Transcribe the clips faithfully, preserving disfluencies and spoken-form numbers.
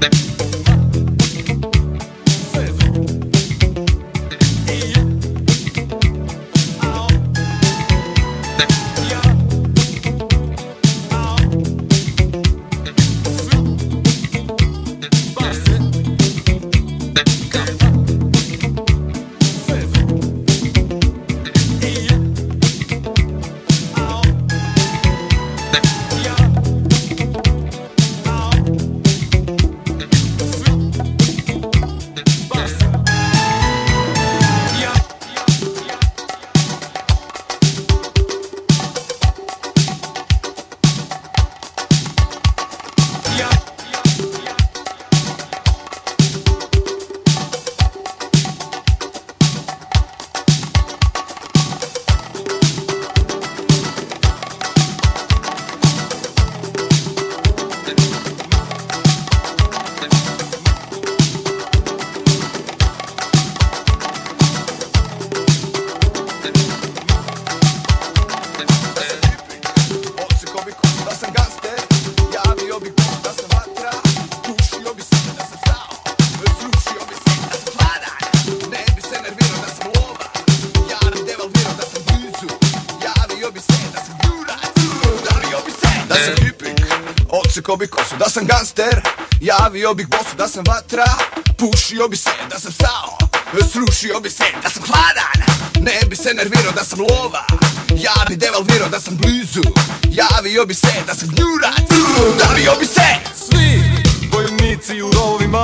Odsekao bi kosu da sam gangster, javio bih bosu da sam vatra, pušio bi se da sam stao, srušio bi se da sam hladan, ne bi se nervirao da sam lova, ja bi devalvirao da sam blizu, javio bi se da sam gnjurac, udario bi se. Svi bojovnici u rovima,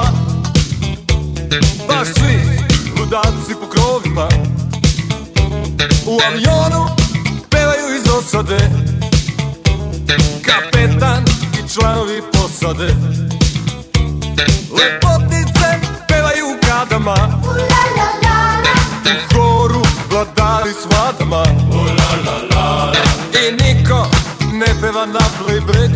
baš svi ludaci po krovima, u avionu pevaju iz osade, kapetan i članovi posade. Lepotnice pevaju u kadama, u horu vladari s vladama, i niko ne peva na play break.